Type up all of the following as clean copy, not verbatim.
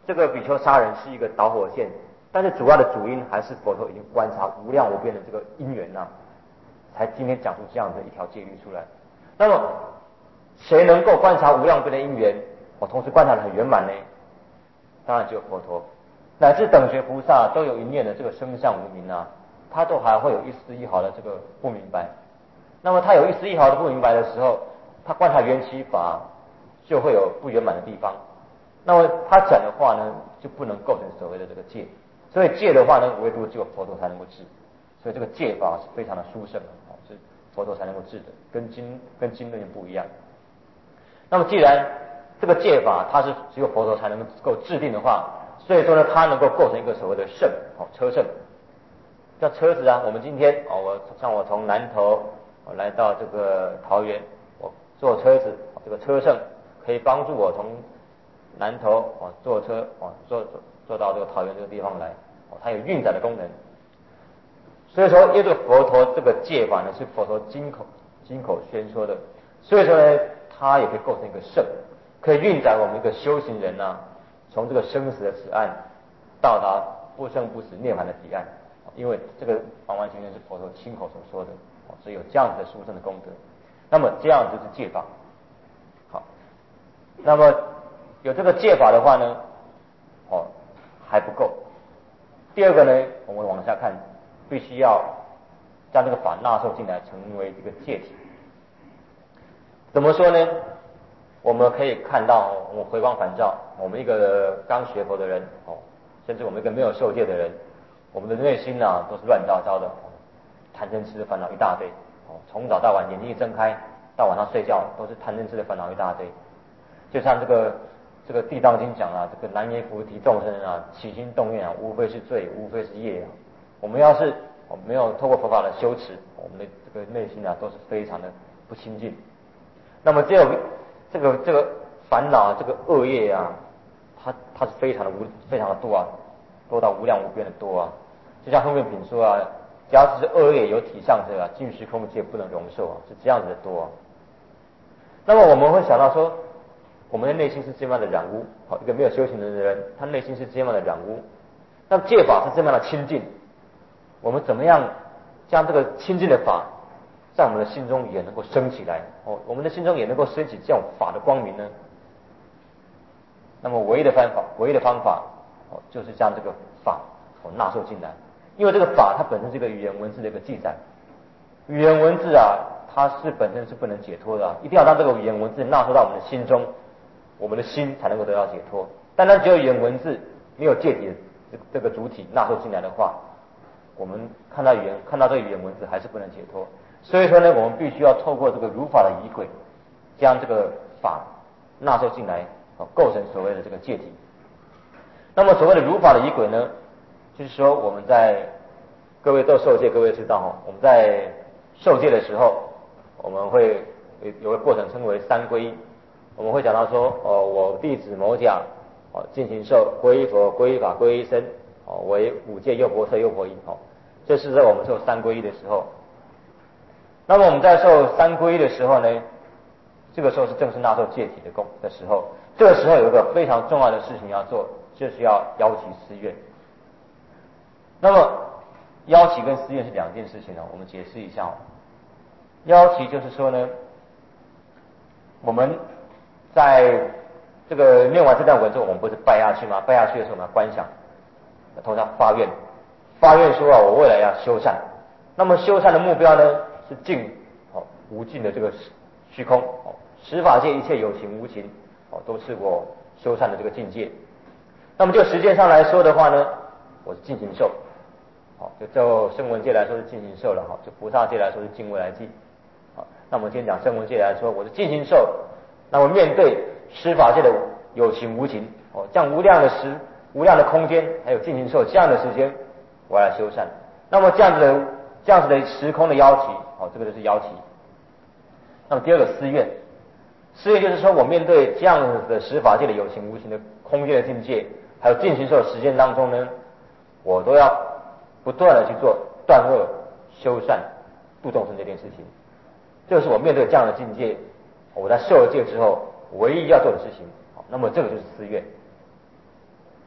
这个比丘杀人是一个导火线，但是主要的主因还是佛陀已经观察无量无边的这个因缘才今天讲出这样的一条戒律出来。那么谁能够观察无量无边的因缘，同时观察得很圆满呢？当然只有佛陀，乃至等觉菩萨都有一念的这个生相无明他都还会有一丝一毫的这个不明白。那么他有一丝一毫的不明白的时候，他观察缘起法就会有不圆满的地方。那么他讲的话呢，就不能构成所谓的这个戒。所以戒的话呢，唯独只有佛陀才能够治。所以这个戒法是非常的殊胜是佛陀才能够治的，跟经论不一样。那么既然这个戒法它是只有佛陀才能够制定的话，所以说呢，它能够构成一个所谓的圣车圣。像车子我们今天我从南投来到这个桃园，我坐车子，这个车圣可以帮助我从南投坐车坐到这个桃园这个地方来，它有运载的功能。所以说，因为这个佛陀这个戒法呢是佛陀经口宣说的，所以说呢，它也可以构成一个圣，可以运载我们一个修行人从这个生死的此岸到达不生不死涅槃的彼岸。因为这个完完全全是佛陀亲口所说的，所以有这样子的殊胜的功德。那么这样子是戒法。好，那么有这个戒法的话呢，还不够。第二个呢，我们往下看，必须要将这个法纳受进来，成为这个戒体。怎么说呢？我们可以看到，我们回光返照，我们一个刚学佛的人甚至我们一个没有受戒的人，我们的内心都是乱糟糟的，贪嗔痴的烦恼一大堆，从早到晚眼睛一睁开到晚上睡觉都是贪嗔痴的烦恼一大堆。就像这个地藏经讲这个南阎浮提众生起心动念无非是罪，无非是业我们要是没有透过佛法的修持，我们的这个内心都是非常的不清净。那么只有这个烦恼这个恶业它是非常的多多到无量无边的多就像后面品说只要是恶业有体相者尽虚空界不能容受是这样子的多那么我们会想到说，我们的内心是这样的染污一个没有修行的人，他内心是这样的染污。那戒法是这样的清净，我们怎么样将这个清净的法在我们的心中也能够升起来我们的心中也能够升起这种法的光明呢？那么唯一的方法就是将这个法纳受进来。因为这个法它本身是一个语言文字的一个记载，语言文字它是本身是不能解脱的一定要让这个语言文字纳受到我们的心中，我们的心才能够得到解脱。单单只有语言文字没有戒体这个主体纳受进来的话，我们看到这个语言文字还是不能解脱。所以说呢，我们必须要透过这个如法的仪轨，将这个法纳受进来构成所谓的这个戒体。那么所谓的如法的仪轨呢，就是说我们在各位都受戒，各位知道我们在受戒的时候，我们会有个过程称为三皈依。我们会讲到说我弟子某甲进行受皈依佛、皈依法、皈依僧为五戒优婆塞优婆夷这是在我们受三皈依的时候。那么我们在受三皈依的时候呢，这个时候是正式纳受戒体的时候。这个时候有一个非常重要的事情要做，就是要邀集誓愿。那么邀集跟誓愿是两件事情我们解释一下邀集就是说呢，我们在这个念完这段文之后，我们不是拜下去吗？拜下去的时候我们要观想，通常发愿说我未来要修善。那么修善的目标呢是尽无尽的这个虚空十法界一切有情无情都是我修善的这个境界。那么就时间上来说的话呢，我是尽行受就声闻界来说是尽行受了就菩萨界来说是尽未来际那么今天讲声闻界来说，我是尽行受。那么面对十法界的有情无情这样无量的空间还有尽行受这样的时间，我来修善。那么这样子的时空的邀集这个就是邀集。那么第二个誓愿就是说我面对这样子的十法界的有情无情的空间的境界，还有尽行受的时间当中呢，我都要不断的去做断恶修善度众生这件事情。这是我面对这样的境界，我在受了戒之后唯一要做的事情那么这个就是誓愿。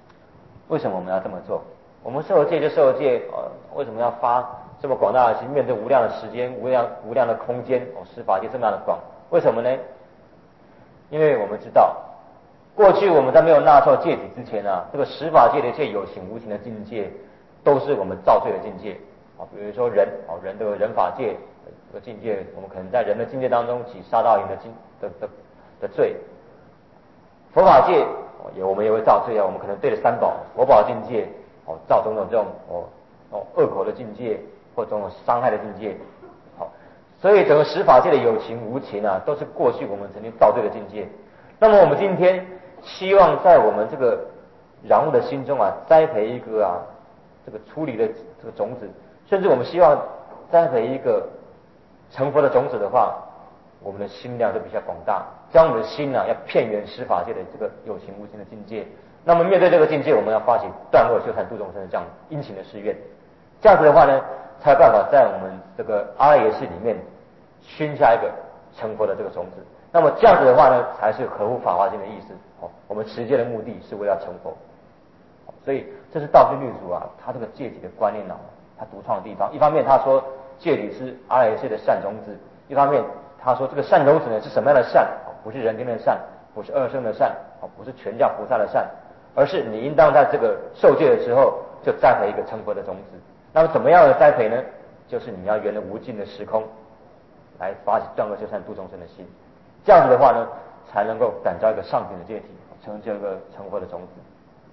为什么我们要这么做？我们受戒就受戒，为什么要发这么广大的心，面对无量的时间、无量的空间，十法界这么样的广？为什么呢？因为我们知道，过去我们在没有纳受戒体之前啊，这个十法界的一切有情无情的境界，都是我们造罪的境界。比如说人这个人法界这个境界，我们可能在人的境界当中起杀盗淫的罪。佛法界我们也会造罪啊，我们可能对着三宝佛宝境界造种种这种恶口的境界，或种种伤害的境界。所以整个十法界的有情无情啊，都是过去我们曾经造罪的境界。那么我们今天希望在我们这个然悟的心中啊，栽培一个这个出离的这个种子，甚至我们希望栽培一个成佛的种子的话，我们的心量就比较广大，将我们的心要遍圆十法界的这个有情无情的境界。那么面对这个境界，我们要发起断恶修善度众生的这样殷勤的誓愿。这样子的话呢，才有办法在我们这个阿赖耶识里面熏下一个成佛的这个种子。那么这样子的话呢，才是合乎法华经的意思。我们持戒的目的是为了成佛。所以这是道宣律主他这个戒体的观念他独创的地方。一方面他说戒体是阿赖耶识的善种子，一方面他说这个善种子呢是什么样的善？不是人天的善，不是二圣的善，不是全教菩萨的善，而是你应当在这个受戒的时候就栽培一个成佛的种子。那么怎么样的栽培呢？就是你要圆了无尽的时空，来发起断恶修善度众生的心。这样子的话呢，才能够感召一个上品的戒体，成就一个成佛的种子。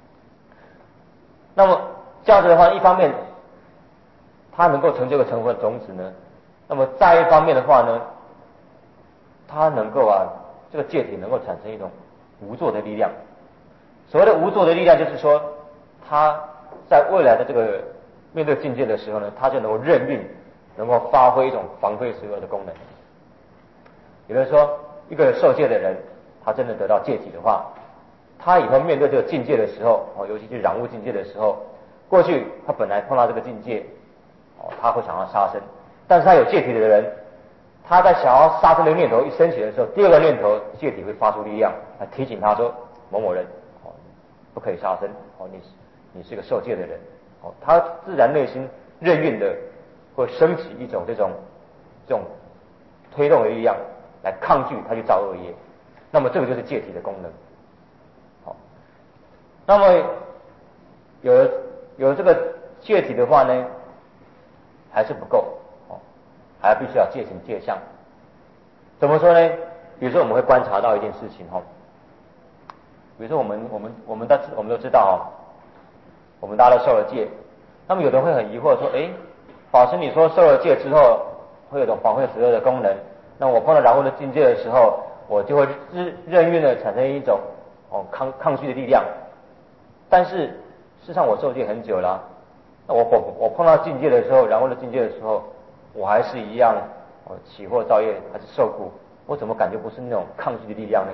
那么这样子的话，一方面它能够成就一个成佛的种子呢，那么再一方面的话呢，它能够这个戒体能够产生一种无作的力量。所谓的无作的力量，就是说它在未来的这个面对境界的时候呢，它就能够任运，能够发挥一种防备十恶的功能。也就是说，一个受戒的人，他真的得到戒体的话，他以后面对这个境界的时候，尤其是染污境界的时候，过去他本来碰到这个境界，他会想要杀生，但是他有戒体的人，他在想要杀生的念头一升起的时候，第二个念头戒体会发出力量来提醒他说：某某人，不可以杀生，你是个受戒的人，他自然内心任运的会升起一种这种推动的力量来抗拒他去造恶业。那么这个就是戒体的功能。那么有这个戒体的话呢，还是不够，还必须要戒行戒相。怎么说呢？比如说我们会观察到一件事情比如说我们都知道我们大家都受了戒，那么有人会很疑惑说，法师你说受了戒之后会有种防卫十恶的功能，那我碰到然后的境界的时候，我就会任运的产生一种抗拒的力量。但是事实上我受戒很久了，那我碰到境界的时候，然后的境界的时候，我还是一样起惑造业，还是受苦，我怎么感觉不是那种抗拒的力量呢？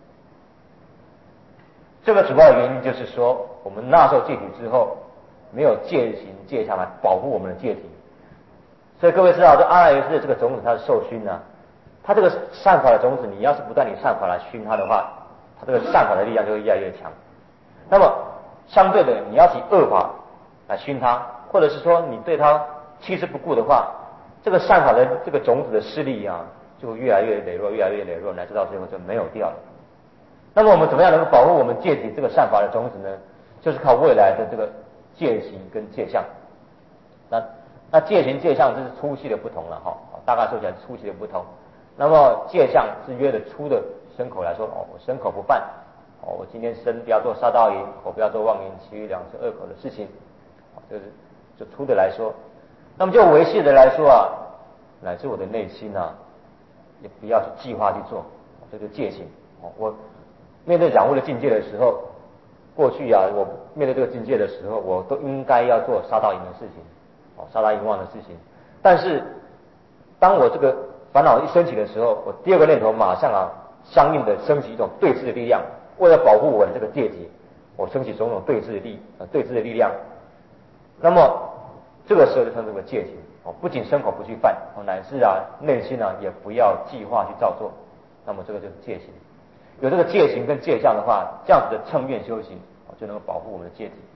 这个主要原因就是说，我们纳受戒体之后，没有戒行戒相来保护我们的戒体。所以各位知道，这阿赖耶识的这个种子它是受熏它这个善法的种子，你要是不断以善法来熏它的话，它这个善法的力量就会越来越强。那么相对的，你要以恶法来熏它，或者是说你对它弃之不顾的话，这个善法的这个种子的势力就越来越羸弱，越来越羸弱，乃至到最后就没有掉了。那么我们怎么样能够保护我们戒体这个善法的种子呢？就是靠未来的这个戒行跟戒相。那戒行戒相这是粗细的不同了大概说起来粗细的不同。那么戒相是约的粗的身口来说，我身口不犯，我今天身不要做杀盗淫，口不要做妄言绮语两舌恶口的事情，这是就粗的来说。那么就维系的来说乃至我的内心也不要去计划去做这个戒行。我面对染污的境界的时候，过去我面对这个境界的时候，我都应该要做杀盗淫的事情，杀盗淫妄的事情。但是当我这个烦恼一升起的时候，我第二个念头马上相应的升起一种对峙的力量，为了保护我的这个戒体，我升起种种对峙的力量。那么这个时候就称这个戒行不仅身口不去犯乃至内心也不要计划去造作。那么这个就是戒行。有这个戒行跟戒相的话，这样子的乘愿修行就能够保护我们的戒体。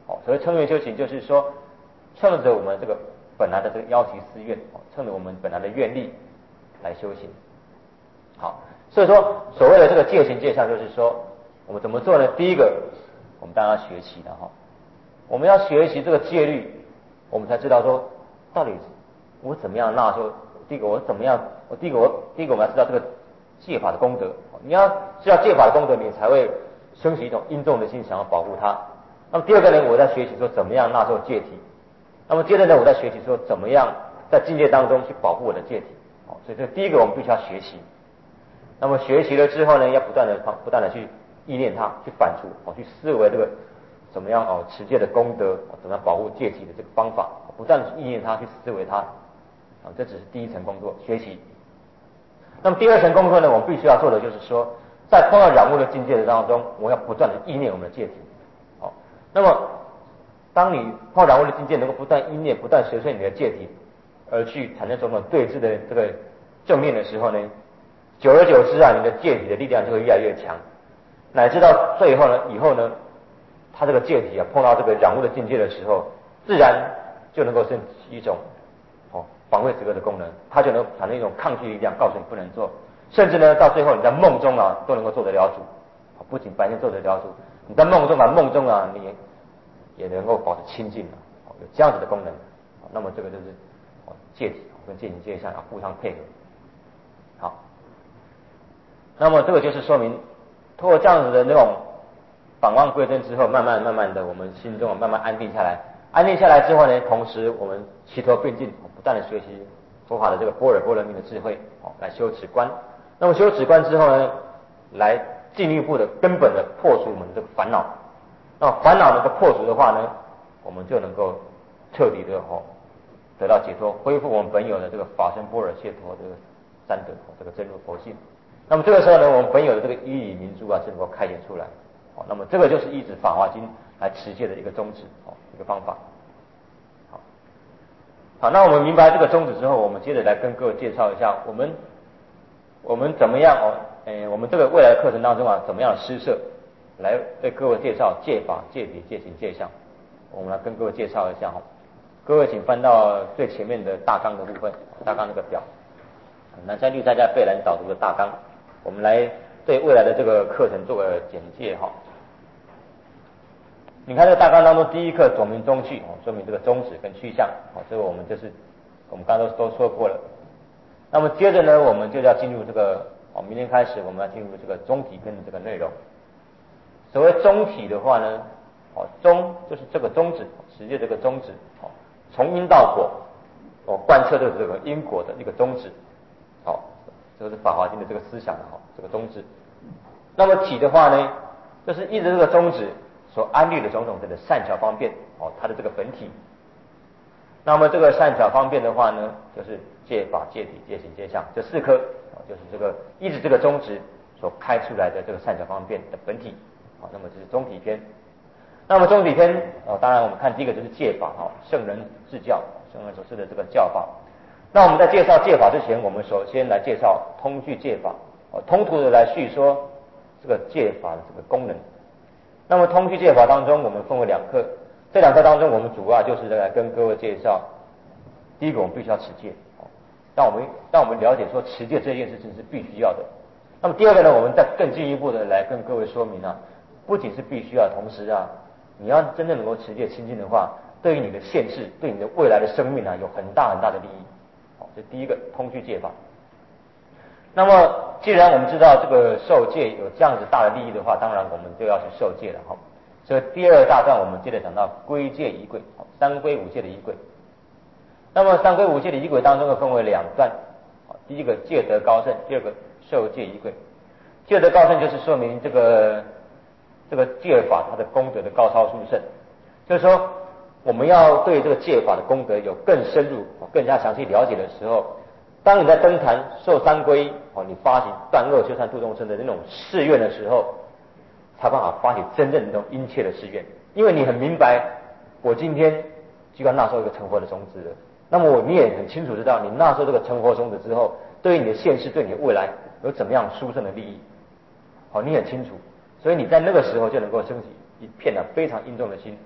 所谓称愿修行，就是说趁着我们这个本来的这个腰期思愿，趁着我们本来的愿力来修行。好，所以说所谓的这个戒行戒相，就是说我们怎么做呢？第一个，我们当然要学习的哈，我们要学习这个戒律，我们才知道说到底我怎么样纳受。第一个我们要知道这个戒法的功德。你要知道戒法的功德，你才会升起一种殷重的心，想要保护它。那么第二个呢，我在学习说怎么样纳受戒体。那么接着呢，我在学习说怎么样在境界当中去保护我的戒体。所以这第一个我们必须要学习。那么学习了之后呢，要不断的去意念它，去反刍，去思维这个怎么样持戒的功德，怎么样保护戒体的这个方法，不断的去意念它，去思维它。这只是第一层工作，学习。那么第二层工作呢，我们必须要做的就是说，在碰到染污的境界的当中，我们要不断的意念我们的戒体。那么当你碰到染污的境界，能够不断意念，不断随顺你的戒体，而去产生种种对峙的这个正面的时候呢，久而久之啊，你的戒体的力量就会越来越强，乃至到最后呢，以后呢，它这个戒体啊碰到这个染污的境界的时候，自然就能够升起一种防卫止恶的功能，它就能产生一种抗拒力量，告诉你不能做，甚至呢，到最后你在梦中啊都能够做得了主，不仅白天做得了主，你在梦中啊你也能够保持清净有这样子的功能。那么这个就是戒体跟戒行戒相要互相配合。好，那么这个就是说明，通过这样子的那种返望归真之后，慢慢的，我们心中慢慢安定下来。安定下来之后呢，同时我们齐头并进，不断的学习佛法的这个般若波罗蜜的智慧，来修止观。那么修止观之后呢，来进一步的根本的破除我们这个烦恼。那烦恼能够破除的话呢，我们就能够彻底的得到解脱，恢复我们本有的这个法身般若解脱这个三德，这个真如佛性。那么这个时候呢，我们本有的这个依理明珠啊，是能够开显出来。那么这个就是依止法华经来持戒的一个宗旨，一个方法。好，那我们明白这个宗旨之后，我们接着来跟各位介绍一下我们怎么样我们这个未来的课程当中啊，怎么样施设，来对各位介绍戒法、戒体、戒行、戒相。我们来跟各位介绍一下各位请翻到最前面的大纲的部分，大纲那个表，南山绿在家贝兰导读的大纲，我们来对未来的这个课程做个简介你看这个大纲当中，第一课总名中去，说明这个宗旨跟去向，这个我们刚刚都说过了。那么接着呢，我们就要进入这个明天开始我们要进入这个中体跟这个内容。所谓中体的话呢，中就是这个宗旨，持戒这个宗旨，从因到果，贯彻的这个因果的一个宗旨，这个是法华经的这个思想的这个宗旨。那么体的话呢，就是依着这个宗旨所安立的种种的善巧方便，它的这个本体。那么这个善巧方便的话呢，就是戒法、戒体、戒行、戒相这四科，就是这个依着这个宗旨所开出来的这个善巧方便的本体。那么这是中体篇。那么中体篇当然我们看第一个就是戒法，圣人治教，圣人所示的这个教法。那我们在介绍戒法之前，我们首先来介绍通序戒法，通途的来叙说这个戒法的这个功能。那么通序戒法当中，我们分为两课，这两课当中，我们主要就是来跟各位介绍，第一个我们必须要持戒，让我们了解说持戒这件事情是必须要的。那么第二个呢，我们再更进一步的来跟各位说明不仅是必须要，同时你要真正能够持戒清净的话，对于你的现世，对你的未来的生命有很大的利益。这第一个通序戒法。那么既然我们知道这个受戒有这样子大的利益的话，当然我们就要去受戒了所以第二大段我们接着讲到归戒仪轨，三归五戒的仪轨。那么三归五戒的仪轨当中分为两段，第一个戒德高胜，第二个受戒仪轨。戒德高胜就是说明这个戒法它的功德的高超殊胜，就是说我们要对这个戒法的功德有更深入、更加详细了解的时候，当你在登坛受三皈你发起断恶修善度众生的那种誓愿的时候，才办法发起真正的那种殷切的誓愿。因为你很明白，我今天就要纳受一个成佛的种子了，那么你也很清楚知道，你纳受这个成佛种子之后，对于你的现世、对你的未来有怎么样殊胜的利益，你很清楚，所以你在那个时候就能够升起一片非常殷重的心，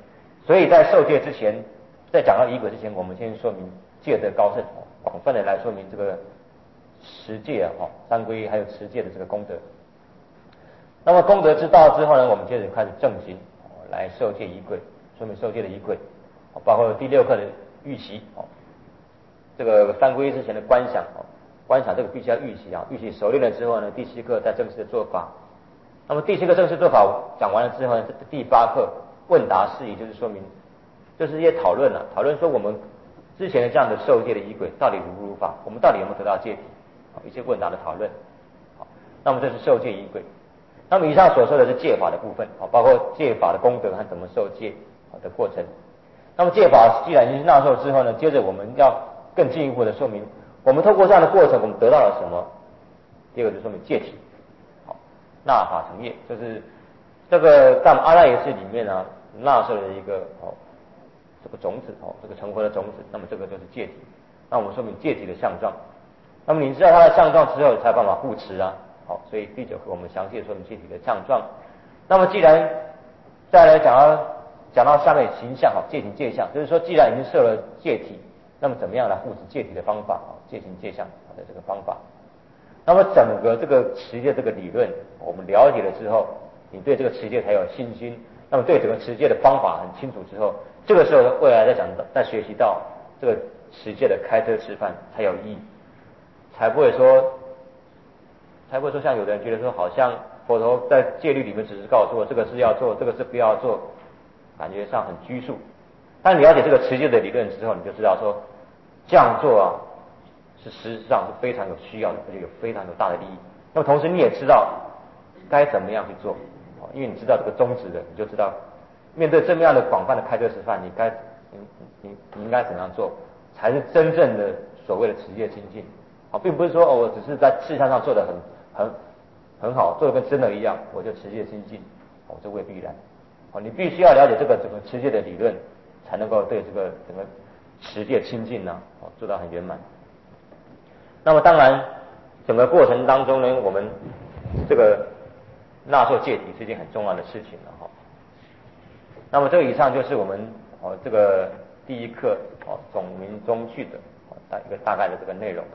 所以在受戒之前，在讲到仪轨之前，我们先说明戒德高深，广泛的来说明这个持戒三皈依还有持戒的这个功德。那么功德之道之后呢，我们接着开始正行来受戒仪轨，说明受戒的仪轨，包括第6课的预习这个三皈依之前的观想观想这个必须要预习预习熟练了之后呢，第7课再正式的做法。那么第7课正式做法讲完了之后呢，第8课问答事宜，就是说明就是一些讨论讨论说我们之前的这样的受戒的仪轨到底如不如法，我们到底有没有得到戒体一些问答的讨论。那么这是受戒仪轨。那么以上所说的是戒法的部分包括戒法的功德和怎么受戒的过程。那么戒法既然已经纳受之后呢，接着我们要更进一步的说明我们透过这样的过程我们得到了什么。第二个就说明戒体纳法成业，就是这个在我们阿赖耶识里面呢纳受了一个这个种子这个成佛的种子，那么这个就是戒体。那我们说明戒体的相状，那么你知道它的相状之后才有办法护持所以第9课我们详细的说明戒体的相状。那么既然再来讲到下面形象戒体戒相，就是说既然已经设了戒体，那么怎么样来护持戒体的方法戒行戒相的这个方法。那么整个这个持戒这个理论我们了解了之后，你对这个持戒才有信心，那么对整个持戒的方法很清楚之后，这个时候未来再学习到这个持戒的开车吃饭才有意义，才不会说像有的人觉得说好像佛陀在戒律里面只是告诉我这个是要做，这个是不要做，感觉上很拘束。但你了解这个持戒的理论之后，你就知道说这样做是实质上是非常有需要的，而且有非常有大的利益。那么同时你也知道该怎么样去做因为你知道这个宗旨的，你就知道面对这么样的广泛的开车吃饭，你应该怎样做才是真正的所谓的持戒精进并不是说我只是在事项上做得很好，做得跟真的一样我就持戒精进这未必然你必须要了解这个整个持戒的理论，才能够对这个整个持戒亲近做到很圆满。那么当然整个过程当中呢，我们这个纳受戒体是一件很重要的事情了那么这个以上就是我们这个第1课总名中句的一个大概的这个内容。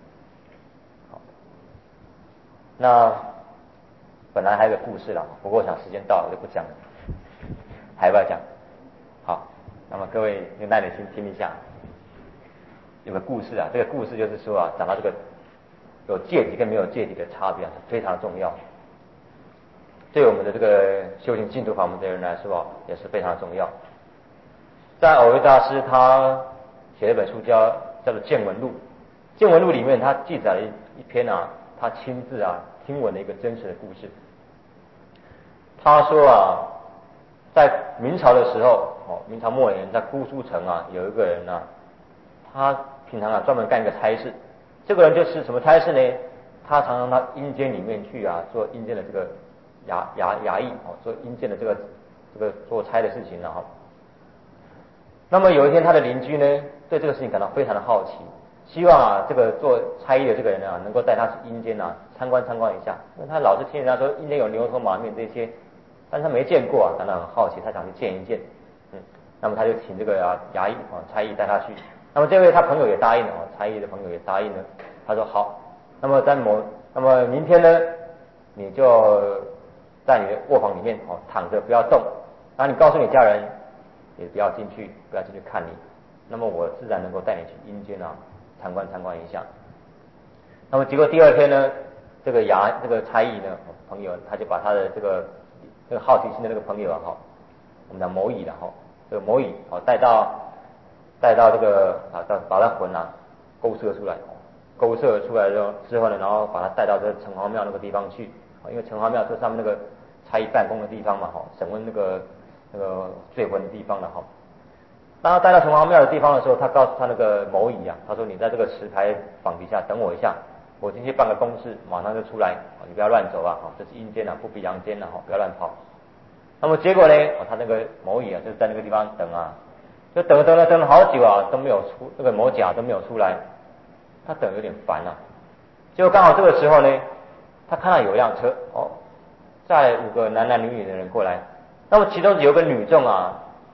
那本来还有个故事啦，不过我想时间到了就不讲了，还要不要讲？好，那么各位就耐着心听一下。有个故事这个故事就是说讲到这个有戒体跟没有戒体的差别是非常重要，对我们的这个修行净土法门的人来说也是非常重要。在藕益大师他写了一本书叫做《见闻录》，《见闻录》里面他记载了一篇他亲自听闻的一个真实的故事。他说在明朝的时候明朝末年，在姑苏城有一个人他平常专门干一个差事。这个人就是什么差事呢？他常常到阴间里面去做阴间的这个衙役做阴间的这个做差的事情那么有一天他的邻居呢对这个事情感到非常的好奇，希望这个做差役的这个人能够带他去阴间参观一下，因为他老是听人家说阴间有牛头马面这些，但是他没见过感到很好奇，他想去见一见。那么他就请这个衙役差役带他去。那么这位他朋友也答应了差役的朋友也答应了，他说好，那么明天呢你就在你的卧房里面躺着不要动，然后你告诉你家人也不要进去看你，那么我自然能够带你去阴间参观一下。那么结果第2天呢，这个差役呢朋友他就把他的这个好奇心的那个朋友我们讲某乙这个某乙带到这个把他魂勾摄出来之后呢，然后把他带到这个城隍庙那个地方去因为城隍庙就是他们那个差役办公的地方嘛审问那个罪魂的地方了当他带到城隍庙的地方的时候，他告诉他那个某乙他说你在这个石牌坊底下等我一下，我进去办个公事马上就出来你不要乱走这是阴间不比阳间不要乱跑。那么结果呢他那个某乙就是在那个地方等就等了好久都没有出，那个某甲都没有出来，他等有点烦结果刚好这个时候呢，他看到有一辆车载5个男女的人过来，那么其中有个女众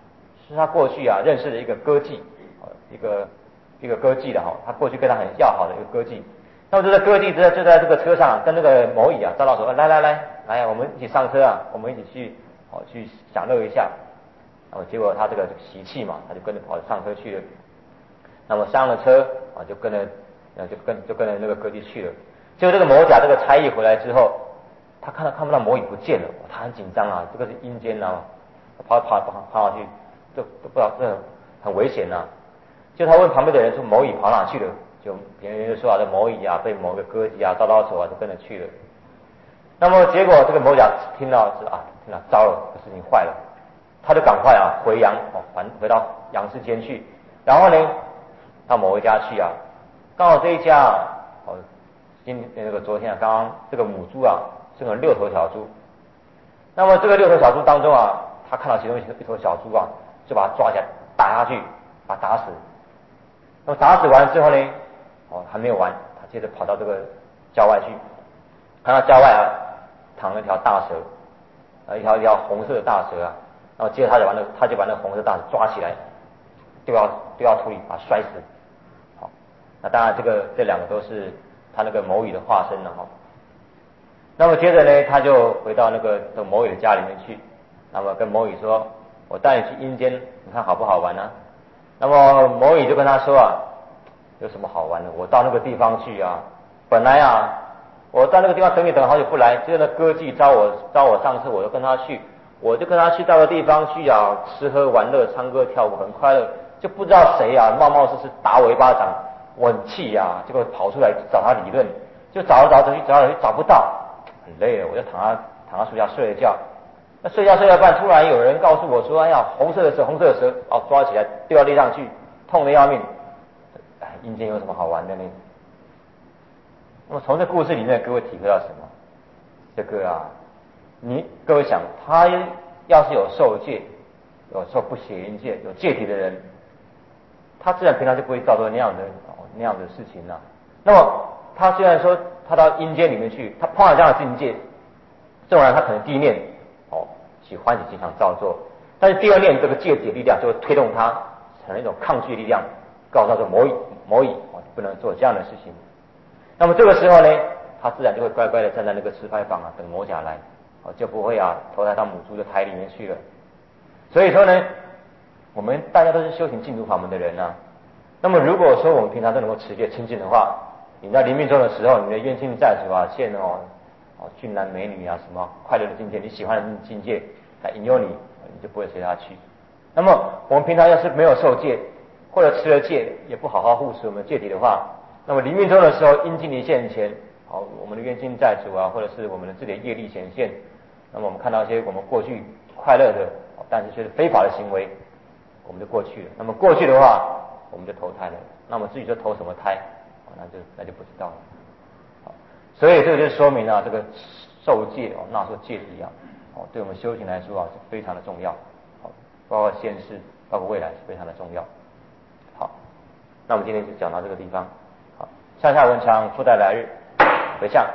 是他过去认识的一个歌妓，一个歌妓的他过去跟他很要好的一个歌妓。那么这个歌妓就在这个车上跟那个某乙招到说，来，我们一起上车我们一起去享乐一下。那么结果他这个习气嘛，他就跟着跑上车去了。那么上了车就跟着那个歌妓去了。结果这个某甲这个差役回来之后，他看不到某乙不见了，他很紧张这个是阴间跑上去，都不知道这很危险就他问旁边的人说某乙跑哪去了，就别人就说这某乙被某个歌妓招到手就跟着去了。那么结果这个某甲听到糟了，这事情坏了，他就赶快回阳回到阳世间去，然后呢到某一家去刚好这一家昨天刚刚这个母猪生了6头小猪。那么这个6头小猪当中他看到其中一头小猪就把它抓起来打下去，把它打死。那么打死完之后呢还没有完，他接着跑到这个郊外去，看到郊外躺了一条大蛇，一条红色的大蛇然后接着他就把那红色大蛇抓起来丢到土里，把它摔死。好，那当然这两个都是他那个某乙的化身那么接着呢，他就回到那个某乙的家里面去，那么跟某乙说，我带你去阴间，你看好不好玩那么某乙就跟他说有什么好玩的？我到那个地方去本来我到那个地方等你等好久不来，结果那歌妓招我上车，我就跟他去到个地方去吃喝玩乐，唱歌跳舞，很快乐，就不知道谁冒失打我一巴掌，我很气结果跑出来找他理论，就找去找不到，很累了，我就躺在树下睡了觉。那睡觉半，突然有人告诉我说，哎呀，红色的蛇，抓起来丢到地上去，痛得要命。阴间有什么好玩的呢？那么从这故事里面，各位体会到什么？这个各位想，他要是有受戒，有受不邪淫戒，有戒体的人，他自然平常就不会造作那样的事情那么他虽然说他到阴间里面去，他碰到这样的境界，纵然他可能第一念喜欢经常造作，但是第二念这个戒体的力量就会推动他成一种抗拒的力量，告诉他说某乙不能做这样的事情。那么这个时候呢，他自然就会乖乖的站在那个吃牌坊等某甲来就不会投胎到母猪的胎里面去了。所以说呢，我们大家都是修行净土法门的人那么如果说我们平常都能够持戒清净的话，你在临命终的时候，你的冤亲债主现俊男美女什么快乐的境界，你喜欢的境界来引诱你，你就不会随他去。那么我们平常要是没有受戒，或者吃了戒也不好好护持我们的戒体的话，那么临命终的时候，阴经离现前我们的冤亲债主或者是我们的自己的业力显现，那么我们看到一些我们过去快乐的但是却是非法的行为，我们就过去了。那么过去的话，我们就投胎了。那么至于说投什么胎那就不知道了。所以这个就说明这个受戒纳受戒体对我们修行来说是非常的重要包括现世包括未来是非常的重要。好，那我们今天就讲到这个地方。好，上下文长复带来日回向。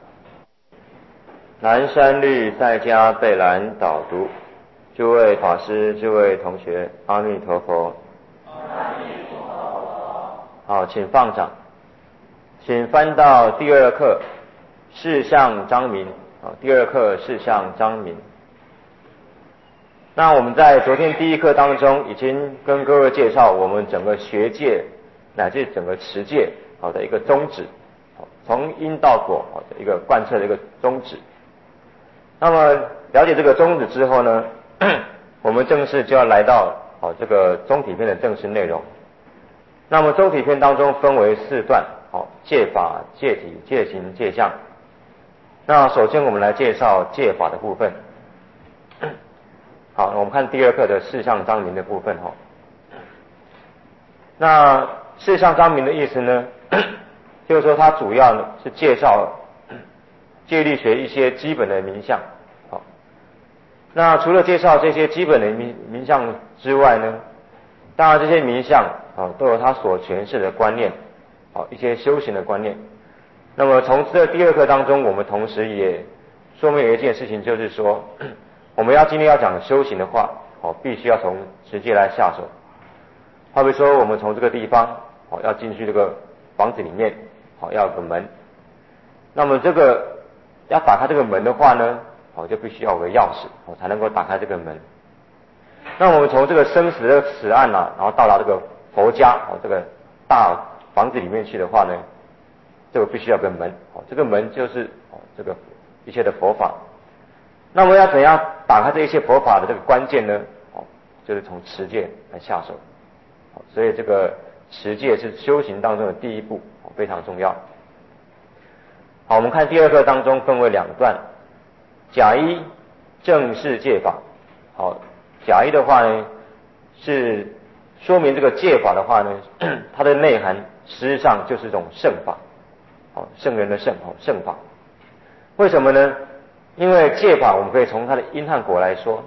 南山律在家贝兰导读。诸位法师，诸位同学，阿弥陀佛。阿弥陀佛。好，请放掌。请翻到第二课事项章明。第二课事项章明。那我们在昨天第一课当中已经跟各位介绍我们整个学界乃至整个持戒的一个宗旨，从因到果的一个贯彻的一个宗旨。那么了解这个宗旨之后呢，我们正式就要来到这个宗体篇的正式内容。那么宗体篇当中分为4段，戒法、戒体、戒行、戒相。那首先我们来介绍戒法的部分。好，我们看第二课的事项章明的部分那事项章明的意思呢，就是说它主要是介绍戒律学一些基本的名相。那除了介绍这些基本的名相之外呢，当然这些名相都有它所诠释的观念，一些修行的观念。那么从这第二课当中，我们同时也说明有一件事情，就是说我们今天要讲修行的话， 必须要从持戒来下手。好比说我们从这个地方要进去这个房子里面要有个门，那么这个要打开这个门的话呢就必须要有个钥匙才能够打开这个门。那我们从这个生死的此岸然后到达这个佛家这个大房子里面去的话呢，这个必须要有个门这个门就是这个一切的佛法。那么要怎样打开这一切佛法的这个关键呢就是从持戒来下手。所以这个持戒是修行当中的第一步非常重要。好，我们看第二课当中分为两段，甲一正式戒法。好，甲一的话呢是说明这个戒法的话呢它的内涵实际上就是一种圣法，圣人的圣法。为什么呢？因为戒法我们可以从它的因和果来说。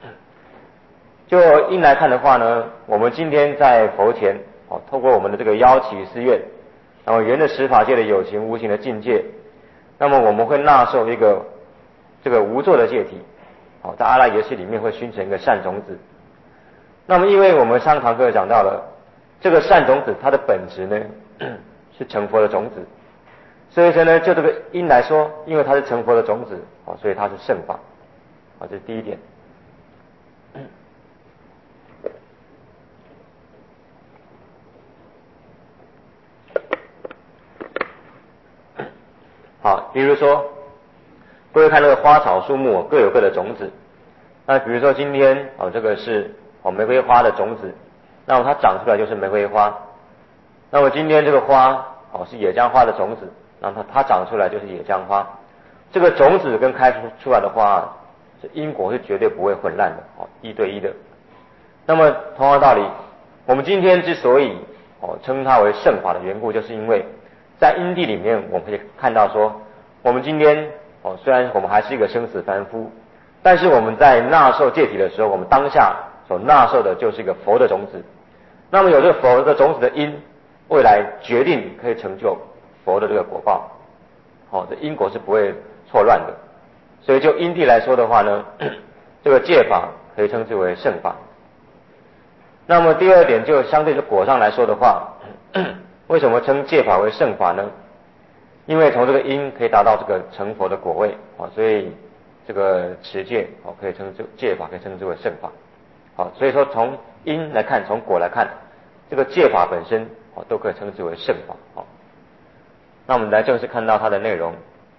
就因来看的话呢，我们今天在佛前透过我们的这个邀起誓愿，那么沿着十法界的有情无情的境界，那么我们会纳受一个这个无作的戒体，在阿赖耶识里面会熏成一个善种子。那么因为我们上堂课讲到了这个善种子它的本质呢是成佛的种子，所以说呢就这个因来说，因为它是成佛的种子所以它是圣法这是第一点。好，比如说各位看那个花草树木各有各的种子，那比如说今天这个是玫瑰花的种子，那么它长出来就是玫瑰花。那么今天这个花是野姜花的种子，那么它长出来就是野姜花。这个种子跟开出来的花这因果是绝对不会混乱的一对一的。那么同样道理，我们今天之所以称它为圣法的缘故，就是因为在因地里面我们可以看到说，我们今天虽然我们还是一个生死凡夫，但是我们在纳受戒体的时候，我们当下所纳受的就是一个佛的种子。那么有这个佛的种子的因，未来决定可以成就佛的这个果报这因果是不会错乱的。所以就因地来说的话呢，这个戒法可以称之为圣法。那么第二点，就相对的果上来说的话，为什么称戒法为圣法呢？因为从这个因可以达到这个成佛的果位所以这个持戒可以称之戒法，可以称之为圣法。所以说从因来看，从果来看，这个戒法本身都可以称之为圣法。那我们来正式看到它的内容。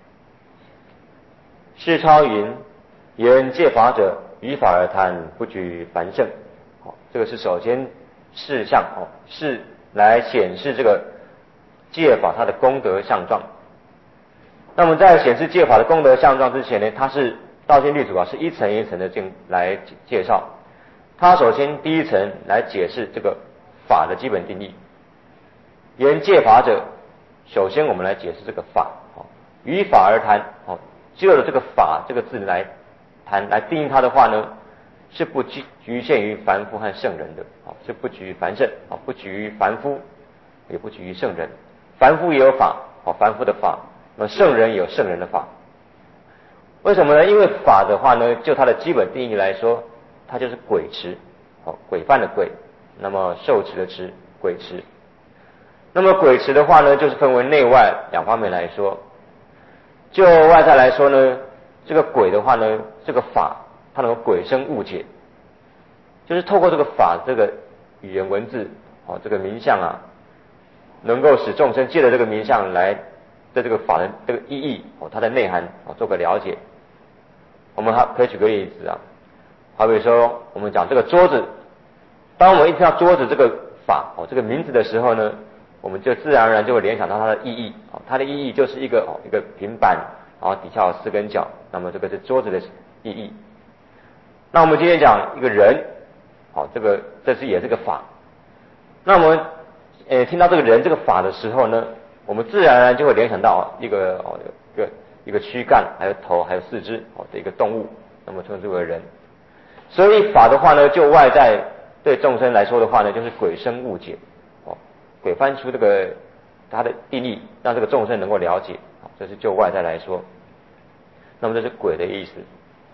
释超云：言戒法者，于法而谈，不举凡圣。这个是首先事项是来显示这个戒法它的功德相状。那么在显示戒法的功德相状之前呢，它是道心律主是一层一层的来介绍。它首先第一层来解释这个法的基本定义。言戒法者，首先我们来解释这个法于法而谈就了这个法这个字来谈来定义它的话呢，是不局限于凡夫和圣人的是不局于凡圣不局于凡夫，也不局于圣人。凡夫也有法凡夫的法，那么圣人也有圣人的法。为什么呢？因为法的话呢，就它的基本定义来说，它就是轨持规范的轨，那么受持的持，轨持。那么轨持的话呢，就是分为内外两方面来说。就外在来说呢，这个轨的话呢，这个法它能够轨生误解，就是透过这个法这个语言文字这个名相能够使众生借着这个名相来对这个法的这个意义它的内涵做个了解。我们还可以举个例子好比说我们讲这个桌子，当我们一听到桌子这个法这个名字的时候呢，我们就自然而然就会联想到它的意义它的意义就是一个平板，然后底下有4根脚，那么这个是桌子的意义。那我们今天讲一个人这是也是个法。那我们听到这个人这个法的时候呢，我们自然而然就会联想到一个躯干，还有头，还有4肢的一个动物，那么称之为人。所以法的话呢，就外在对众生来说的话呢，就是轨生误解轨翻出这个它的定义，让这个众生能够了解这是就外在来说。那么这是轨的意思。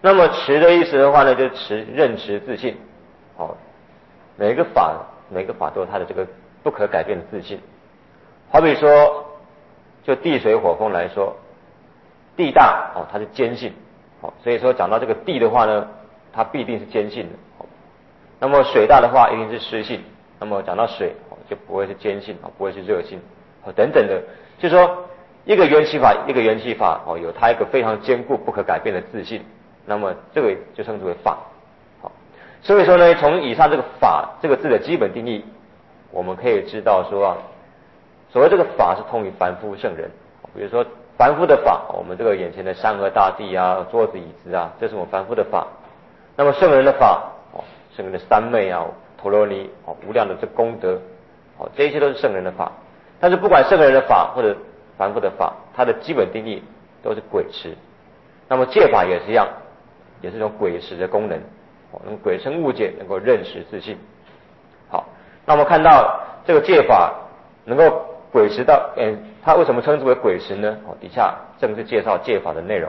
那么持的意思的话呢，就认持自信。每个法都有它的这个不可改变的自信。好比说，就地水火风来说，地大它是坚信，所以说讲到这个地的话呢，它必定是坚信的。那么水大的话一定是湿性，那么讲到水就不会是坚信，不会是热性，等等的。就是说一个元气法有它一个非常坚固不可改变的自信，那么这个就称之为法。所以说呢，从以上这个法这个字的基本定义，我们可以知道说所谓这个法是通于凡夫圣人。比如说凡夫的法，我们这个眼前的山河大地啊，桌子椅子啊，这是我们凡夫的法。那么圣人的法，圣人的三昧啊，陀罗尼，无量的这功德，这一切都是圣人的法。但是不管圣人的法或者凡夫的法，它的基本定义都是轨持。那么戒法也是一样，也是一种轨持的功能，能轨生物解，能够认识自信。好，那我们看到这个戒法能够轨持到，它为什么称之为轨持呢？底下正是介绍戒法的内容。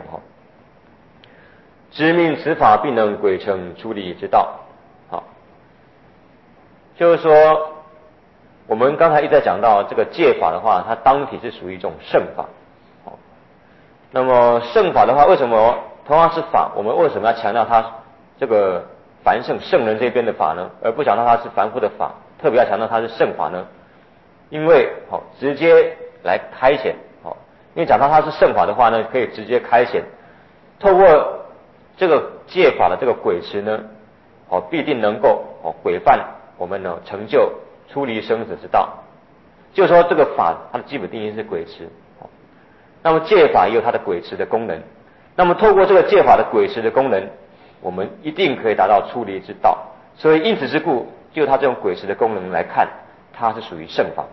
知命此法必能轨成出离之道。好，就是说我们刚才一直在讲到这个戒法的话，它当体是属于一种圣法。那么圣法的话，为什么同样是法，我们为什么要强调它这个凡圣人这边的法呢，而不强调它是凡夫的法，特别要强调它是圣法呢？因为直接来开显，因为讲到它是圣法的话呢，可以直接开显，透过这个戒法的这个轨持呢，必定能够规范我们呢成就出离生死之道。就是说这个法它的基本定义是轨持，那么戒法也有它的轨持的功能。那么透过这个戒法的轨持的功能，我们一定可以达到出离之道。所以因此之故，就它这种轨持的功能来看，它是属于圣法。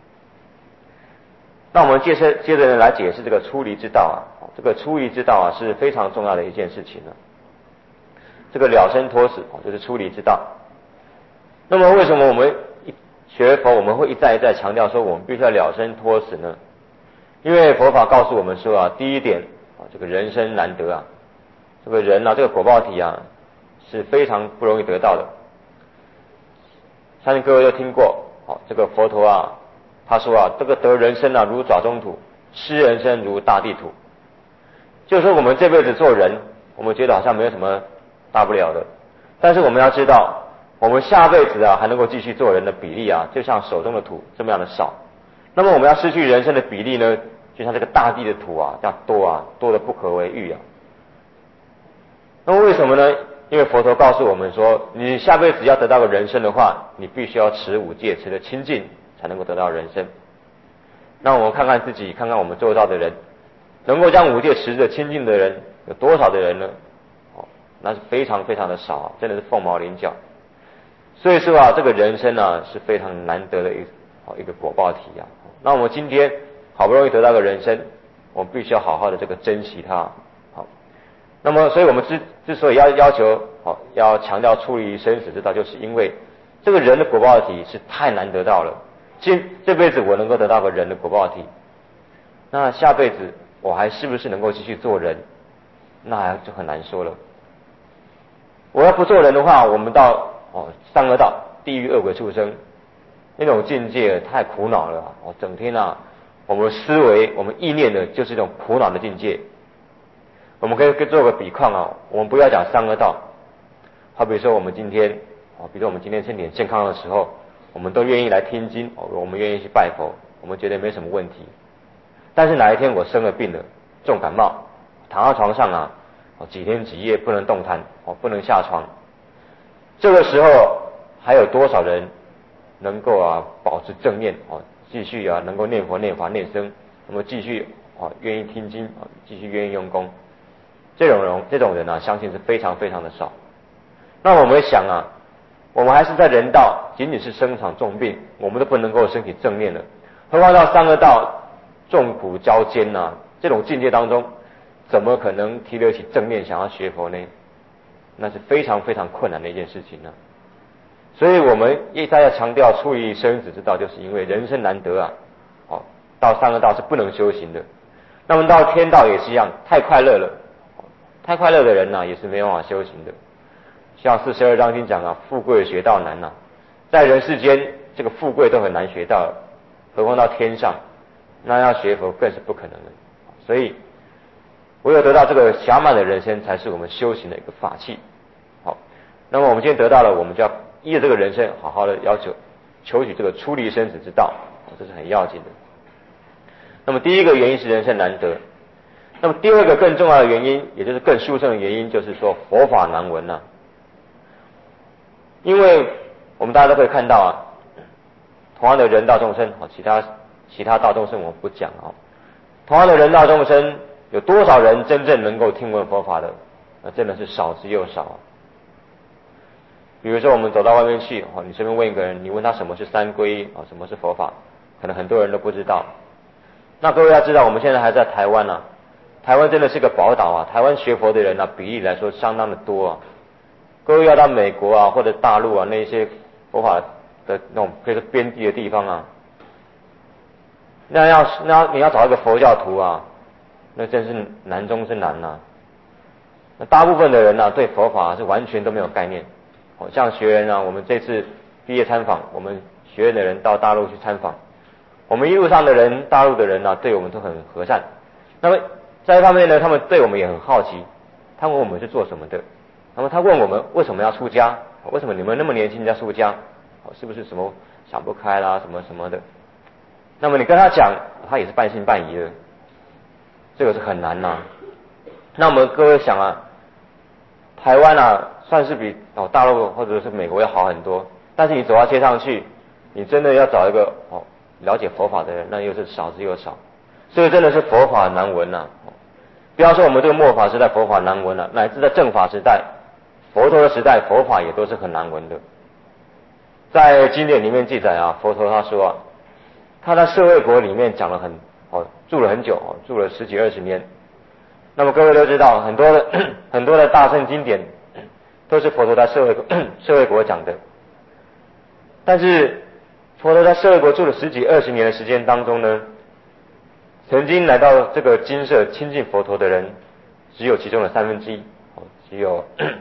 那我们接着来解释这个出离之道。这个出离之道是非常重要的一件事情。这个了生脱死就是出离之道。那么为什么我们学佛我们会一再强调说我们必须要了生脱死呢？因为佛法告诉我们说第一点这个人生难得这个人这个果报体是非常不容易得到的。相信各位都听过这个佛陀他说这个得人生如爪中土，失人生如大地土。就是说我们这辈子做人，我们觉得好像没有什么大不了的，但是我们要知道，我们下辈子还能够继续做人的比例就像手中的土这么样的少。那么我们要失去人生的比例呢，就像这个大地的土这样多得不可为喻那么为什么呢？因为佛陀告诉我们说，你下辈子要得到个人生的话，你必须要持五戒，持得清净，才能够得到人生。那我们看看自己，看看我们周遭的人，能够将五戒持得清净的人有多少的人呢？那是非常非常的少真的是凤毛麟角。所以说这个人生是非常难得的一个果报体那我们今天好不容易得到个人生，我们必须要好好的这个珍惜它。那么所以我们之所以要求要强调出离生死之道，就是因为这个人的果报体是太难得到了。这辈子我能够得到个人的果报体，那下辈子我还是不是能够继续做人，那就很难说了。我要不做人的话，我们到三恶道、地狱、恶鬼、畜生那种境界太苦恼了整天我们思维我们意念的就是一种苦恼的境界。我们可以做个比况我们不要讲三恶道，好比说我们今天比如说我们今天身体很健康的时候，我们都愿意来听经我们愿意去拜佛，我们觉得没什么问题。但是哪一天我生了病了，重感冒，躺在床上几天几夜不能动弹不能下床，这个时候还有多少人能够保持正念继续能够念佛念法念僧，那么继续愿意听经继续愿意用功，这种人相信是非常非常的少。那我们想我们还是在人道，仅仅是生场重病，我们都不能够升起正念了，何况到三恶道众苦交煎这种境界当中，怎么可能提得起正念想要学佛呢？那是非常非常困难的一件事情所以我们一再要强调出离生死之道，就是因为人生难得到三恶道是不能修行的。那么到天道也是一样，太快乐了， 太快乐的人也是没办法修行的。像42章经讲富贵学道难在人世间这个富贵都很难学到，何况到天上，那要学佛更是不可能的。所以唯有得到这个暇满的人生，才是我们修行的一个法器。好，那么我们今天得到了，我们就要依着这个人生，好好的要求求取这个出离生死之道，这是很要紧的。那么第一个原因是人生难得，那么第二个更重要的原因，也就是更殊胜的原因，就是说佛法难闻因为我们大家都可以看到同样的人道众生，其他道众生我们不讲同样的人道众生，有多少人真正能够听闻佛法的？真的是少之又少比如说我们走到外面去你随便问一个人，你问他什么是三皈依什么是佛法，可能很多人都不知道。那各位要知道，我们现在还在台湾台湾真的是个宝岛台湾学佛的人比例来说相当的多各位要到美国或者大陆那些佛法的那种可以说边地的地方那你要找一个佛教徒那真是难中之难那大部分的人对佛法是完全都没有概念像学员我们这次毕业参访，我们学院的人到大陆去参访，我们一路上的人，大陆的人对我们都很和善。那么在一方面呢，他们对我们也很好奇，他问我们是做什么的。那么他问我们为什么要出家，为什么你们那么年轻就要出家，是不是什么想不开啦，什么什么的。那么你跟他讲，他也是半信半疑的，这个是很难那么各位想台湾算是比大陆或者是美国要好很多，但是你走到街上去，你真的要找一个了解佛法的人，那又是少之又少。所以真的是佛法难闻不要说我们这个末法时代佛法难闻乃至在正法时代，佛陀的时代，佛法也都是很难闻的。在经典里面记载佛陀他说他在舍卫国里面讲了住了很久住了10几20年。那么各位都知道，很多的大乘经典都是佛陀在舍卫国讲的。但是佛陀在舍卫国住了10几20年的时间当中呢，曾经来到这个精舍亲近佛陀的人，只有其中的1/3，只有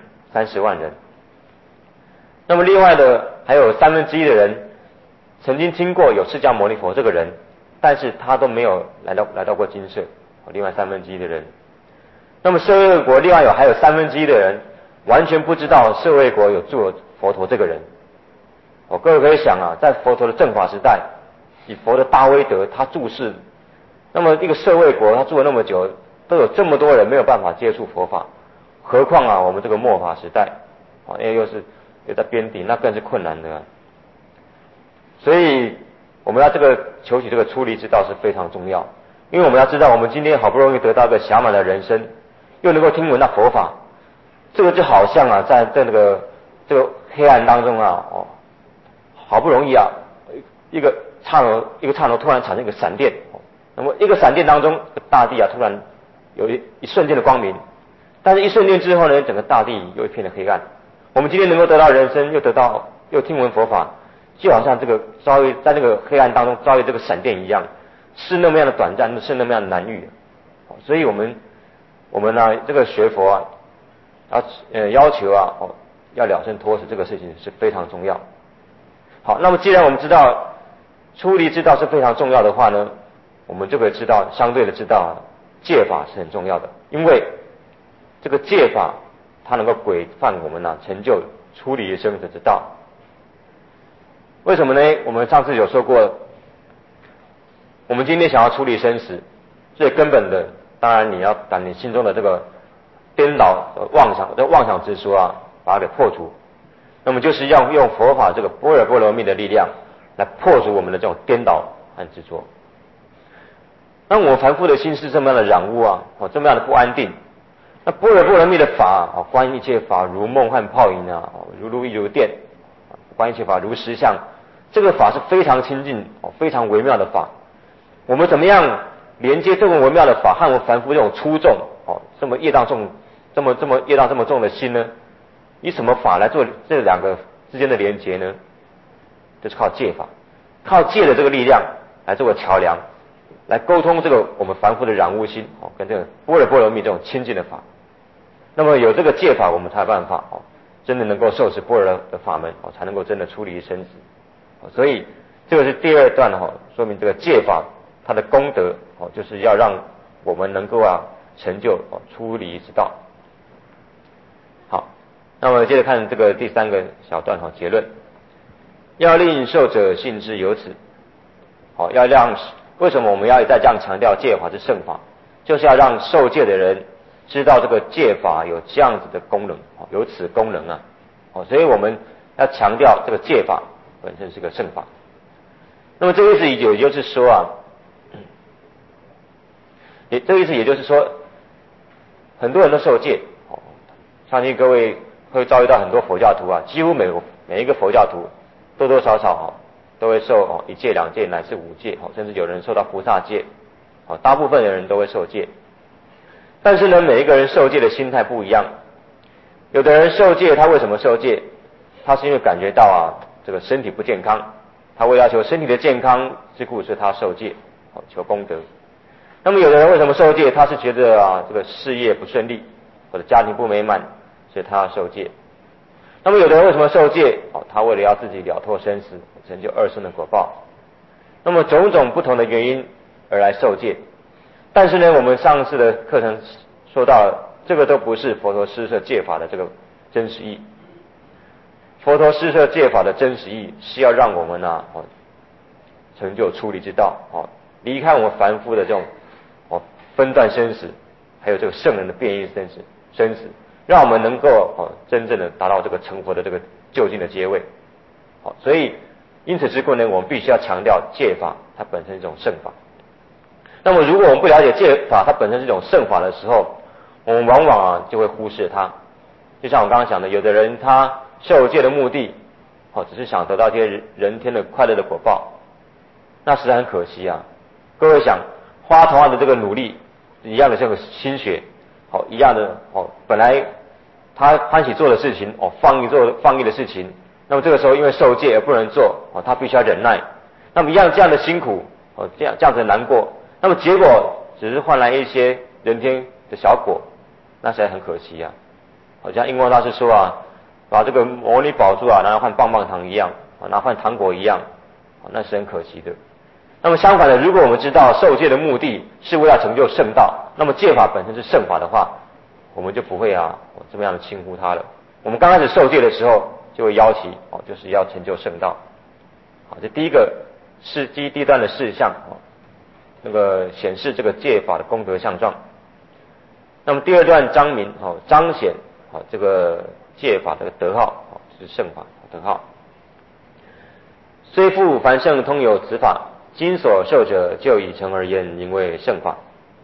30万人。那么另外的还有1/3的人曾经听过有释迦牟尼佛这个人，但是他都没有来到过精舍。另外1/3的人。那么舍卫国另外还有1/3的人完全不知道舍卫国有住了佛陀这个人。各位可以想在佛陀的正法时代，以佛的大威德他住世，那么一个舍卫国他住了那么久，都有这么多人没有办法接触佛法，何况我们这个末法时代又在边地，那更是困难的所以我们要求取这个出离之道是非常重要。因为我们要知道，我们今天好不容易得到一个暇满的人生，又能够听闻到佛法，这个就好像在这个黑暗当中好不容易一个刹那突然产生一个闪电，那么一个闪电当中，大地突然有一瞬间的光明，但是一瞬间之后呢，整个大地又一片的黑暗。我们今天能够得到人生，又听闻佛法，就好像这个遭遇在那个黑暗当中遭遇这个闪电一样，是那么样的短暂，是那么样的难遇。所以我们这个学佛要求要了生脱死，这个事情是非常重要。好，那么既然我们知道出离之道是非常重要的话呢，我们就可以相对的知道戒法是很重要的。因为这个戒法它能够规范我们成就出离生死之道。为什么呢？我们上次有说过，我们今天想要出离生死，最根本的当然你要把你心中的这个颠倒妄想之说把它给破除。那么就是要用佛法这个般若波罗蜜的力量来破除我们的这种颠倒和执着。那我们凡夫的心是这么样的染污这么样的不安定。那般若波罗蜜的法观一切法如梦幻泡影如露亦如电，观一切法如实相，这个法是非常亲近非常微妙的法。我们怎么样连接这么微妙的法和我们凡夫这种粗重这么业障重业障这么重的心呢？以什么法来做这两个之间的连结呢？就是靠戒法，靠戒的这个力量来做个桥梁，来沟通这个我们凡夫的染污心跟这个般若波罗蜜这种亲近的法。 那么有这个戒法，我们才有办法真的能够受持般若的法门才能够真的出离生死。所以这个是第二段说明这个戒法它的功德就是要让我们能够成就出离之道。好，那么接着看这个第三个小段结论，要令受者信之有此。要让为什么我们要一再这样强调戒法是圣法，就是要让受戒的人知道这个戒法有这样子的功能，有此功能啊。所以我们要强调这个戒法本身是个圣法。那么这个意思也就是说这个意思也就是说，很多人都受戒，相信各位会遭遇到很多佛教徒几乎每一个佛教徒多多少少都会受1戒、2戒乃至5戒，甚至有人受到菩萨戒，大部分的人都会受戒。但是呢，每一个人受戒的心态不一样。有的人受戒，他为什么受戒？他是因为感觉到这个身体不健康，他为要求身体的健康之故，所以他受戒，求功德。那么有的人为什么受戒？他是觉得这个事业不顺利，或者家庭不美满，所以他要受戒。那么有的人为什么受戒？他为了要自己了脱生死，成就2生的果报。那么种种不同的原因而来受戒。但是呢，我们上次的课程说到了，这个都不是佛陀施设戒法的这个真实意。佛陀施设戒法的真实意是要让我们成就出离之道，离开我们凡夫的这种分段生死，还有这个圣人的变异生死，让我们能够真正的达到这个成佛的这个究竟的阶位。所以因此之故呢，我们必须要强调戒法它本身是一种圣法。那么如果我们不了解戒法它本身是一种圣法的时候，我们往往就会忽视它。就像我刚刚讲的，有的人他受戒的目的只是想得到一些人天的快乐的果报，那实在很可惜啊。各位想花同样的这个努力，一样的这个心血，一样的本来他欢喜做的事情，放逸的事情，那么这个时候因为受戒而不能做，他必须要忍耐。那么一样这样的辛苦，这样子的难过，那么结果只是换来一些人天的小果，那实在很可惜啊。好像印光大师说把这个摩尼宝珠拿来换棒棒糖一样，拿换糖果一样，那是很可惜的。那么相反的，如果我们知道受戒的目的是为了成就圣道，那么戒法本身是圣法的话，我们就不会这么样的轻忽它了。我们刚开始受戒的时候就会要求就是要成就圣道。好，这第一段的事项那个显示这个戒法的功德相状。那么第二段彰明彰显这个戒法的德号是圣法德号。虽复凡圣通有此法，今所受者就以成而言，名为圣法。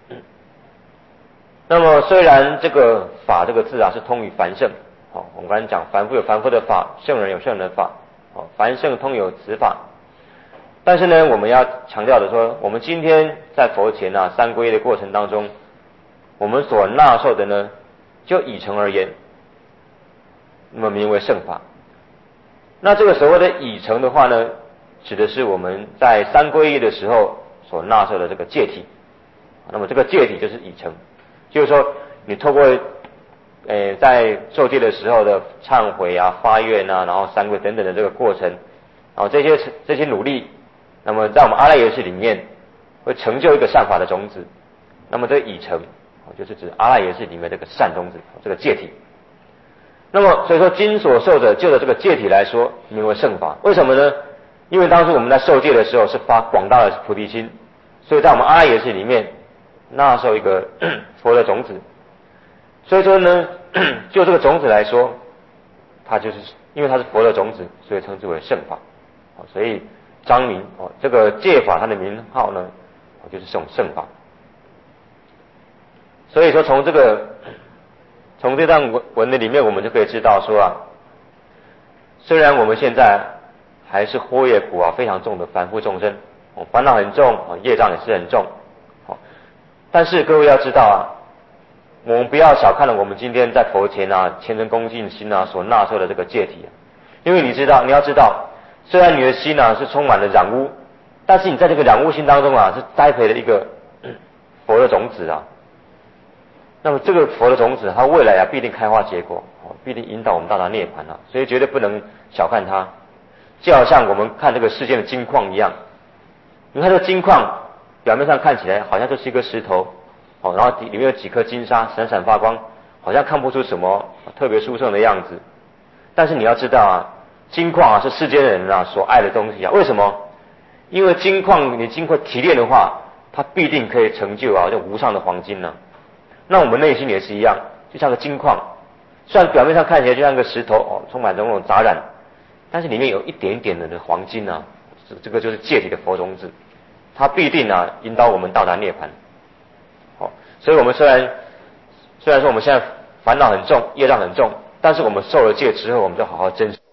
那么虽然这个法这个字是通于凡圣，我们刚才讲凡夫有凡夫的法，圣人有圣人的法，凡圣通有此法。但是呢，我们要强调的说，我们今天在佛前三皈依的过程当中，我们所纳受的呢，就以成而言，那么名为圣法。那这个所谓的以成的话呢，指的是我们在三皈依的时候所纳受的这个戒体。那么这个戒体就是以成，就是说你透过在受戒的时候的忏悔发愿然后三皈等等的这个过程，然后这些努力，那么在我们阿赖耶识里面会成就一个善法的种子。那么这个以成就是指阿赖耶识里面这个善种子，这个戒体。那么所以说今所受者就着这个戒体来说名为圣法。为什么呢？因为当初我们在受戒的时候是发广大的菩提心，所以在我们阿赖耶识里面纳受一个佛的种子。所以说呢，就这个种子来说，它就是因为它是佛的种子，所以称之为圣法。所以彰明这个戒法它的名号呢，就是这种圣法。所以说从这段文的里面，我们就可以知道说虽然我们现在还是惑业苦非常重的凡夫众生，烦恼很重，业障也是很重，但是各位要知道我们不要小看了我们今天在佛前虔诚恭敬心所纳受的这个戒体。因为你要知道，虽然你的心是充满了染污，但是你在这个染污心当中是栽培了一个佛的种子那么这个佛的种子，它未来啊必定开花结果，必定引导我们到达涅槃啊，所以绝对不能小看它。就好像我们看这个世界的金矿一样，你看这个金矿表面上看起来好像就是一个石头，然后里面有几颗金沙闪闪发光，好像看不出什么特别殊胜的样子。但是你要知道啊，金矿啊是世间人啊所爱的东西啊。为什么？因为金矿你经过提炼的话，它必定可以成就啊这无上的黄金呢。那我们内心也是一样，就像个金矿，虽然表面上看起来就像个石头充满种种杂染，但是里面有一点点的黄金啊，这个就是戒体的佛种子，它必定啊引导我们到达涅槃。所以我们虽然说我们现在烦恼很重，业障很重，但是我们受了戒之后，我们就好好珍惜。